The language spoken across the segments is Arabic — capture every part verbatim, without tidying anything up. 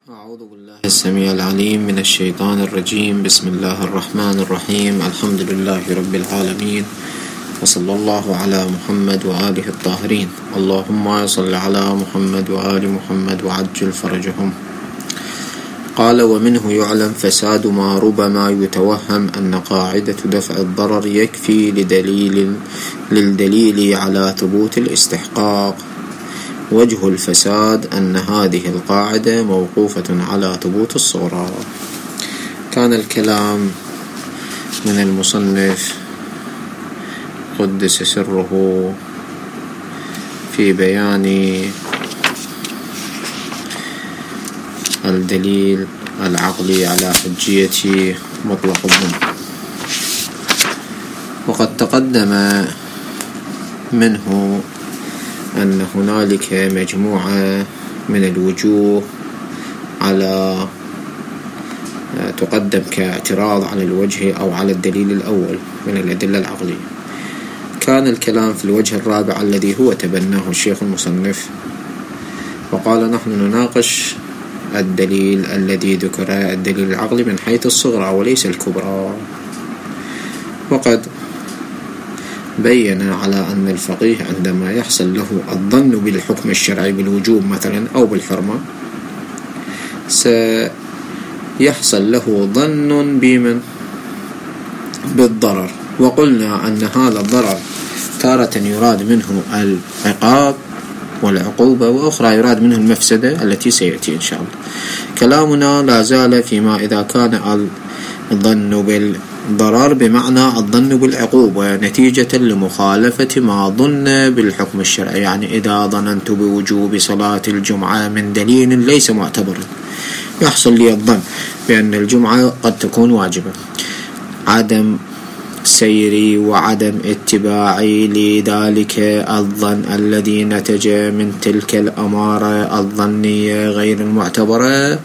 أعوذ بالله السميع العليم من الشيطان الرجيم. بسم الله الرحمن الرحيم. الحمد لله رب العالمين، وصلى الله على محمد وآله الطاهرين. اللهم صل على محمد وآل محمد وعجل فرجهم. قال: ومنه يعلم فساد ما ربما يتوهم أن قاعدة دفع الضرر يكفي لدليل للدليل على ثبوت الاستحقاق. وجه الفساد أن هذه القاعدة موقوفة على ثبوت الصورة. كان الكلام من المصنف قدس سره في بيان الدليل العقلي على حجية مطلق الظن، وقد تقدم منه أن هنالك مجموعة من الوجوه على تقدم كاعتراض على الوجه أو على الدليل الأول من الأدلة العقلية. كان الكلام في الوجه الرابع الذي هو تبناه الشيخ المصنف، وقال: نحن نناقش الدليل الذي ذكر الدليل العقلي من حيث الصغرى وليس الكبرى. وقد بين على أن الفقيه عندما يحصل له الظن بالحكم الشرعي بالوجوب مثلا أو بالحرمة سيحصل له ظن بمن بالضرر. وقلنا أن هذا الضرر تارة يراد منه العقاب والعقوبة، وأخرى يراد منه المفسدة التي سيأتي إن شاء الله. كلامنا لا زال فيما إذا كان الظن بالضرر بمعنى الظن بالعقوبة نتيجة لمخالفة ما ظن بالحكم الشرعي، يعني إذا ظننت بوجوب صلاة الجمعة من دليل ليس معتبرا يحصل لي الظن بأن الجمعة قد تكون واجبة، عدم سيري وعدم اتباعي لذلك الظن الذي نتج من تلك الأمارة الظنية غير المعتبرة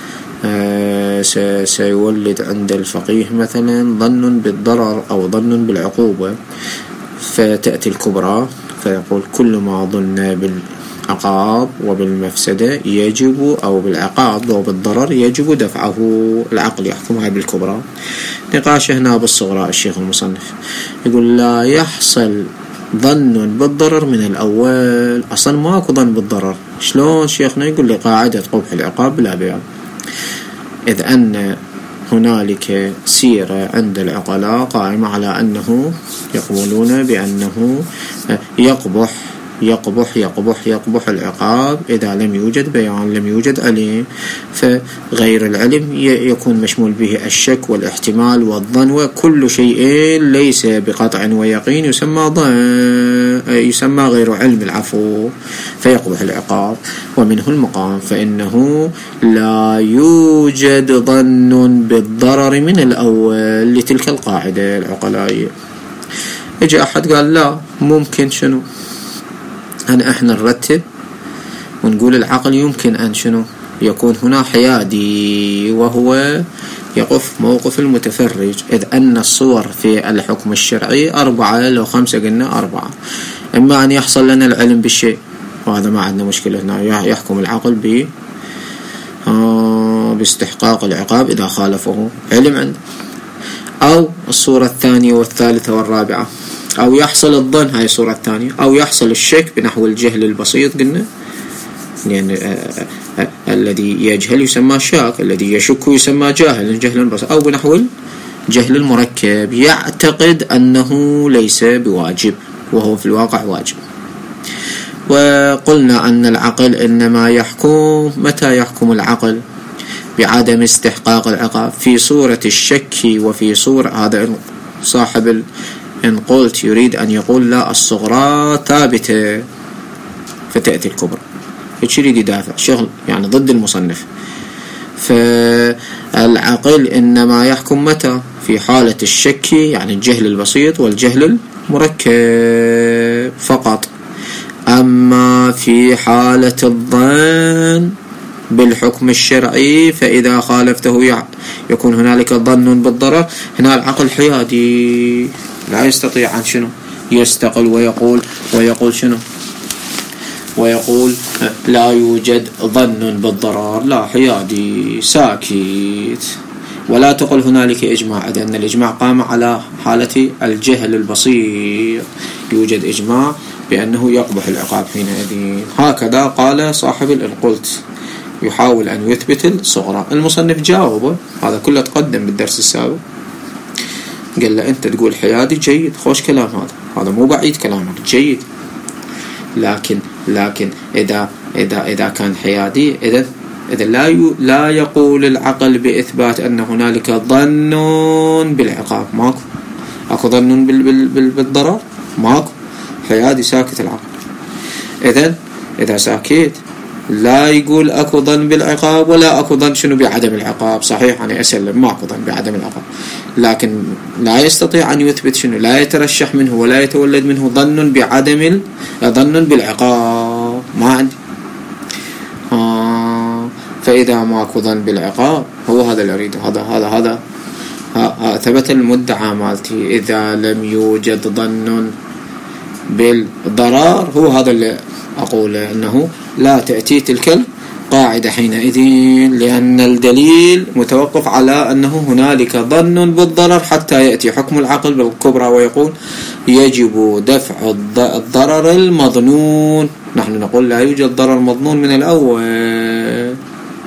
سيولد عند الفقيه مثلا ظن بالضرر أو ظن بالعقوبة، فتأتي الكبرى فيقول: كل ما ظن بالعقاب وبالمفسدة يجب أو بالعقاب وبالضرر يجب دفعه. العقل يحكمها بالكبرى. نقاش هنا بالصغرى الشيخ المصنف يقول: لا يحصل ظن بالضرر من الأول، أصلا ماكو ظن بالضرر. شلون شيخنا؟ يقول لي: قاعدة قبح العقاب بلا بيان، إذ أن هنالك سيرة عند العقلاء قائمة على أنه يقولون بأنه يقبح يقبح يقبح يقبح العقاب إذا لم يوجد بيان، لم يوجد علم، فغير العلم يكون مشمول به الشك والاحتمال والظن، وكل شيء ليس بقطع ويقين يسمى ظن، يسمى غير علم العفو، فيقبح العقاب. ومنه المقام فإنه لا يوجد ظن بالضرر من الأول لتلك القاعدة العقلائية. اجى أحد قال: لا، ممكن شنو أن احنا نرتب ونقول العقل يمكن أن شنو يكون هنا حيادي، وهو يقف موقف المتفرج، إذ أن الصور في الحكم الشرعي أربعة، لو خمسة قلنا أربعة. إما أن يحصل لنا العلم بالشيء، وهذا ما عندنا مشكلة هنا، يحكم العقل ب باستحقاق العقاب إذا خالفه علم عنده، أو الصورة الثانية والثالثة والرابعة، أو يحصل الظن، هاي الصورة الثانية، أو يحصل الشك بنحو الجهل البسيط قلنا، لأن يعني الذي يجهل يسمى شاك، الذي يشك يسمى جاهل، الجهل البسيط، أو بنحو الجهل المركب يعتقد أنه ليس بواجب وهو في الواقع واجب. وقلنا أن العقل إنما يحكم، متى يحكم العقل بعدم استحقاق العقاب؟ في صورة الشك وفي صورة، هذا صاحب إن قلت يريد أن يقول: لا، الصغرى ثابتة فتأتي الكبرى، ايش يريد يدافع شغل يعني ضد المصنف. فالعقل إنما يحكم متى؟ في حالة الشك، يعني الجهل البسيط والجهل المركب فقط. أما في حالة الظن بالحكم الشرعي فإذا خالفته يكون هنالك ظن بالضرر، هنا العقل حيادي لا يستطيع أن شنو يستقل ويقول ويقول شنو ويقول لا يوجد ظن بالضرر، لا، حيادي ساكت. ولا تقل هنالك إجماع، لأن الإجماع قام على حالة الجهل البسيط. يوجد إجماع بأنه يقبح العقاب حينئذ. هكذا قال صاحب القلت، يحاول أن يثبت الصغرى. المصنف جاوبه، هذا كله تقدم بالدرس السابق. قال له أنت تقول حيادي، جيد، خوش كلام، هذا هذا مو بعيد كلامك، جيد، لكن لكن إذا إذا إذا كان حيادي، إذا إذا لا لا يقول العقل بإثبات أن هنالك ظن بالعقاب، ماكو أكو ظن بالضرر، ماكو، حيادي ساكت العقل. إذا إذا ساكت لا يقول أكو ظن بالعقاب ولا أكو ظن شنو بعدم العقاب. صحيح أنا أسلم ماكو ظن بعدم العقاب، لكن لا يستطيع أن يثبت شنو، لا يترشح منه ولا يتولد منه ظن بعدم ظن بالعقاب، ما عندي. آه فإذا ماكو ظن بالعقاب، هو هذا اللي أريده، هذا هذا هذا ها ثبت المدعى مالتي. إذا لم يوجد ظن بالضرر، هو هذا اللي أقول، أنه لا تأتي تلك القاعدة حينئذ، لأن الدليل متوقف على أنه هنالك ظن بالضرر حتى يأتي حكم العقل بالكبرى ويقول يجب دفع الضرر المظنون. نحن نقول لا يوجد ضرر مظنون من الأول.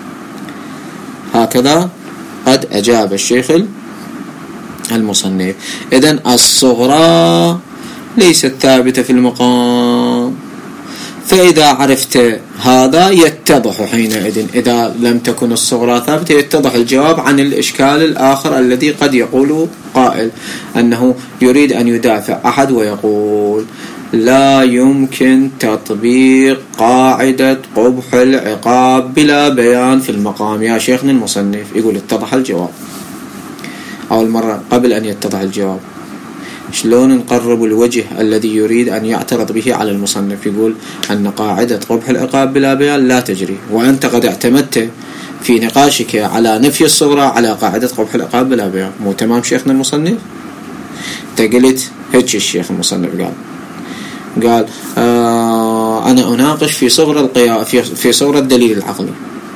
هكذا قد أجاب الشيخ المصنف. إذن الصغرى ليست ثابتة في المقام، فإذا عرفت هذا يتضح حينئذ. إذا لم تكن الصغرى ثابتة يتضح الجواب عن الإشكال الآخر الذي قد يقول قائل أنه يريد أن يدافع أحد ويقول لا يمكن تطبيق قاعدة قبح العقاب بلا بيان في المقام. يا شيخنا المصنف، يقول اتضح الجواب. أول مرة قبل أن يتضح الجواب، شلون نقرب الوجه الذي يريد أن يعترض به على المصنف؟ يقول أن قاعدة قبح العقاب بلا بيان لا تجري، وأنت قد اعتمدت في نقاشك على نفي الصغرى على قاعدة قبح العقاب بلا بيان. مو تمام شيخنا المصنف؟ تقلت هيك الشيخ المصنف قال قال آه أنا أناقش في صغر القيا في في صغر الدليل العقلي.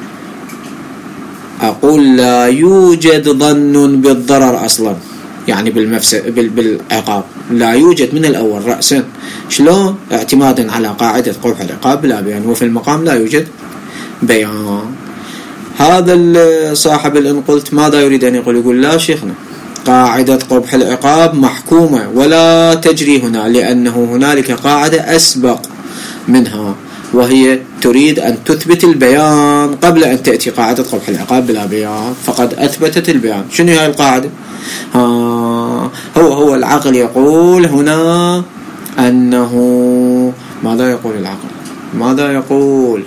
أقول لا يوجد ظن بالضرر أصلا، يعني بالمفسد بالعقاب لا يوجد من الأول رأسا. شلون؟ اعتمادا على قاعدة قبح العقاب بلا بيان، وفي المقام لا يوجد بيان. هذا صاحب الإن قلت ماذا يريد أن يقول؟ يقول لا شيخنا، قاعدة قبح العقاب محكومة ولا تجري هنا، لأنه هنالك قاعدة أسبق منها، وهي تريد أن تثبت البيان قبل أن تأتي قاعدة قبح العقاب بلا بيان، فقد أثبتت البيان. شنو هي القاعدة؟ ها هو هو العقل يقول هنا أنه ماذا يقول العقل؟ ماذا يقول؟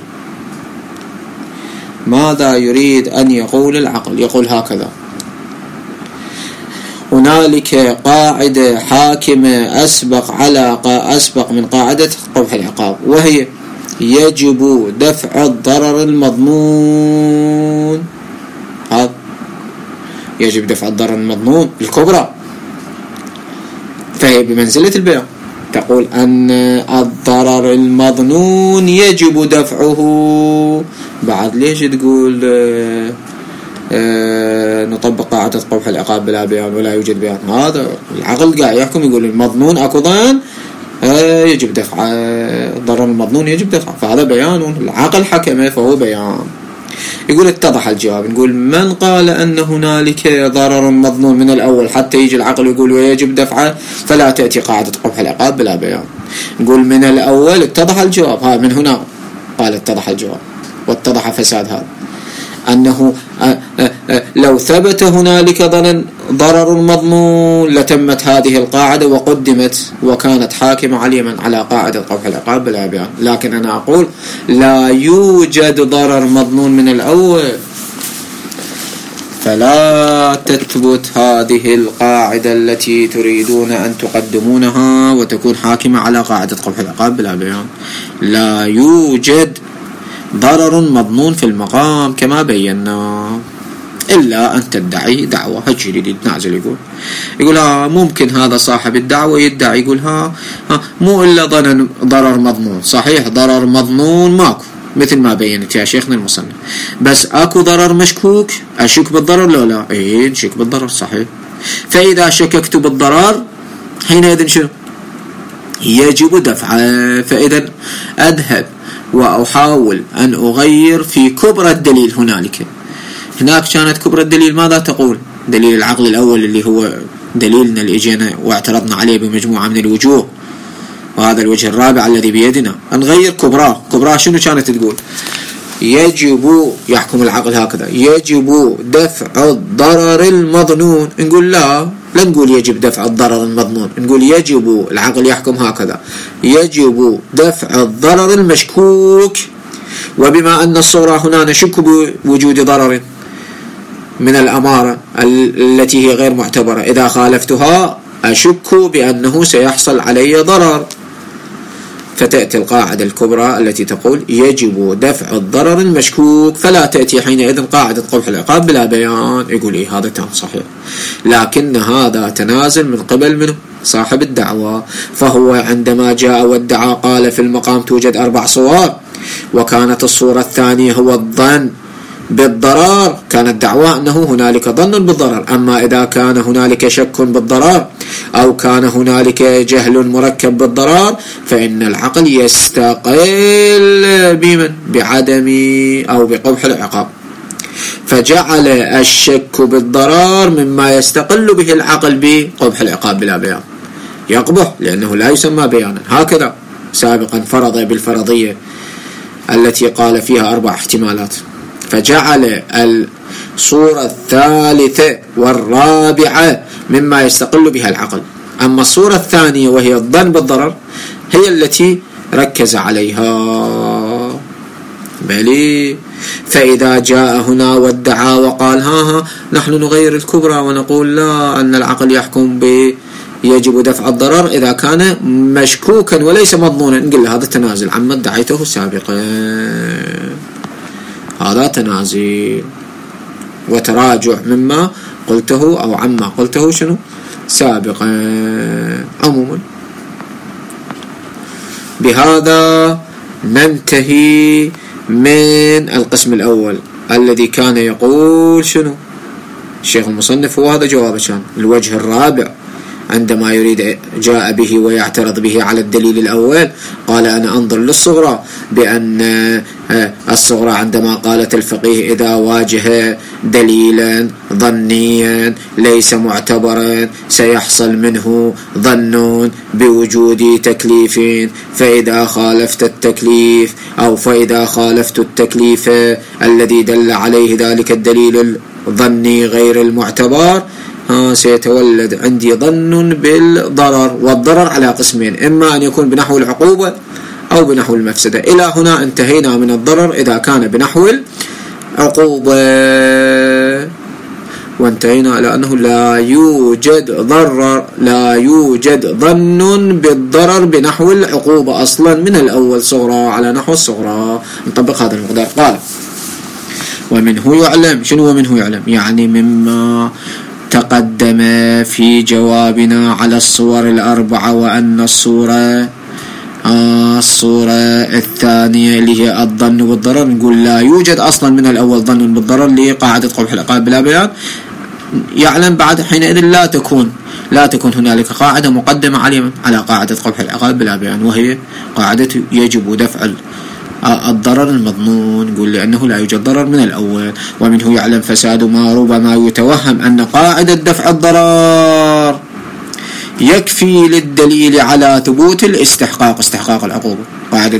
ماذا يريد أن يقول العقل؟ يقول هكذا: هنالك قاعدة حاكمة أسبق على أسبق من قاعدة قبح العقاب، وهي يجب دفع الضرر المضمون. هذا يجب دفع الضرر المضمون الكبرى، فهي بمنزلة البيان. تقول أن الضرر المظنون يجب دفعه. بعد ليش تقول آه آه نطبق قاعدة قبح العقاب بلا بيان ولا يوجد بيان؟ هذا العقل قاعد يحكم، يقول المضنون أكو ظن آه يجب دفع الضرر المظنون يجب دفع، فهذا بيان. العقل حكمه فهو بيان. يقول اتضح الجواب. نقول من قال أن هنالك ضرر مظنون من الأول حتى يجي العقل يقول ويجب دفعه، فلا تأتي قاعدة قبح العقاب بلا بيان. نقول من الأول اتضح الجواب. ها من هنا قال اتضح الجواب واتضح فساد هذا، أنه لو ثبت هنالك ضرر مضمون لتمت هذه القاعدة وقدمت وكانت حاكمة عليا على قاعدة قبح العقاب بلا بيان. لكن أنا أقول لا يوجد ضرر مضمون من الأول، فلا تثبت هذه القاعدة التي تريدون أن تقدمونها وتكون حاكمة على قاعدة قبح العقاب بلا بيان. لا يوجد ضرر مضمون في المقام كما بينا. إلا أن تدعي دعوة. هالجديد يتنازل يقول يقول ها ممكن هذا صاحب الدعوة يدعي يقول ها, ها مو إلا ضرر مضمون. صحيح ضرر مضمون ماكو مثل ما بينت يا شيخنا المصنف، بس اكو ضرر مشكوك. اشك بالضرر لو لا؟ ايه نشك بالضرر صحيح. فإذا شككت بالضرر حينئذ شنو؟ يجب دفعه. فإذا أذهب وأحاول أن أغير في كبرى الدليل. هنالك هناك كانت كبرى الدليل ماذا تقول؟ دليل العقل الأول اللي هو دليلنا اللي اجينا واعترضنا عليه بمجموعة من الوجوه، وهذا الوجه الرابع الذي بيدنا. نغير كبراه. كبراه شنو كانت تقول؟ يجب، يحكم العقل هكذا، يجب دفع الضرر المظنون. نقول لا، لا نقول يجب دفع الضرر المظنون، نقول يجب، العقل يحكم هكذا، يجب دفع الضرر المشكوك. وبما أن الصورة هنا نشك بوجود ضرر من الأمارة التي هي غير معتبرة، إذا خالفتها أشك بأنه سيحصل علي ضرر. فتأتي القاعدة الكبرى التي تقول يجب دفع الضرر المشكوك، فلا تأتي حينئذ قاعدة قبح العقاب بلا بيان. يقول إيه هذا تام صحيح، لكن هذا تنازل من قبل منه صاحب الدعوة. فهو عندما جاء وادعى قال في المقام توجد أربع صور، وكانت الصورة الثانية هو الظن بالضرر، كانت دعوة أنه هنالك ظن بالضرر. أما إذا كان هنالك شك بالضرر أو كان هنالك جهل مركب بالضرر فإن العقل يستقل بمن؟ بعدم أو بقبح العقاب. فجعل الشك بالضرر مما يستقل به العقل بقبح العقاب بلا بيان، يقبح لأنه لا يسمى بيانا. هكذا سابقا فرض بالفرضية التي قال فيها أربع احتمالات، فجعل الصورة الثالثة والرابعة مما يستقل بها العقل. أما الصورة الثانية وهي الظن بالضرر هي التي ركز عليها. بلي فإذا جاء هنا وادعى وقال ها ها نحن نغير الكبرى ونقول لا، أن العقل يحكم ب يجب دفع الضرر إذا كان مشكوكا وليس مظنونا، نقول هذا تنازل عما ادعيته سابقا، هذا تنازل وتراجع مما قلته أو عما قلته شنو سابقا. عموما بهذا ننتهي من القسم الأول الذي كان يقول شنو الشيخ المصنف، وهذا جوابه كان الوجه الرابع عندما يريد جاء به ويعترض به على الدليل الأول. قال أنا أنظر للصغرى بأن الصغرى عندما قالت الفقيه إذا واجه دليلا ظنيا ليس معتبرا سيحصل منه ظن بوجود تكليف، فإذا خالفت التكليف أو فإذا خالفت التكليف الذي دل عليه ذلك الدليل الظني غير المعتبر سيتولد عندي ظن بالضرر. والضرر على قسمين، إما أن يكون بنحو العقوبة أو بنحو المفسدة. إلى هنا انتهينا من الضرر إذا كان بنحو العقوبة، وانتهينا إلى أنه لا يوجد ضرر لا يوجد ظن بالضرر بنحو العقوبة أصلا من الأول صغرى على نحو الصغرى. نطبق هذا المقدار. قال ومنه يعلم. شنو ومنه يعلم؟ يعني مما تقدم في جوابنا على الصور الأربعة، وأن الصورة آه الصورة الثانية اللي هي الظن بالضرر نقول لا يوجد أصلا من الأول ظن بالضرر لقاعدة قبح العقاب بلا بيان. يعلم بعد حينئذ لا تكون لا تكون هنالك قاعدة مقدمة على على قاعدة قبح العقاب بلا بيان، وهي قاعدة يجب دفع الضرر المضمون. نقول لأنه لا يوجد ضرر من الأول. ومنه يعلم فساد ما ربما يتوهم أن قاعدة دفع الضرر يكفي للدليل على ثبوت الاستحقاق، استحقاق العقوبة. قاعدة